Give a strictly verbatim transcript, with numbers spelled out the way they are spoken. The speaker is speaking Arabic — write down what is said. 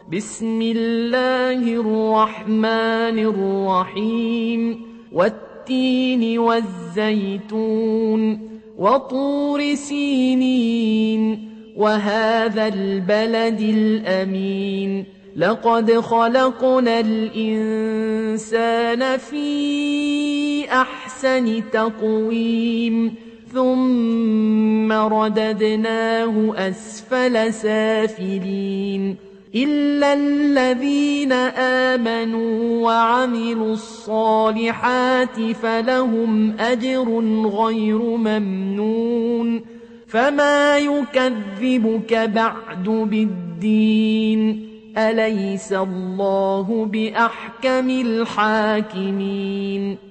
بسم الله الرحمن الرحيم والتين والزيتون وطور سينين وهذا البلد الأمين لقد خلقنا الإنسان في أحسن تقويم ثم رددناه أسفل سافلين إلا الذين آمنوا وعملوا الصالحات فلهم أجر غير ممنون فما يكذبك بعد بالدين أليس الله بأحكم الحاكمين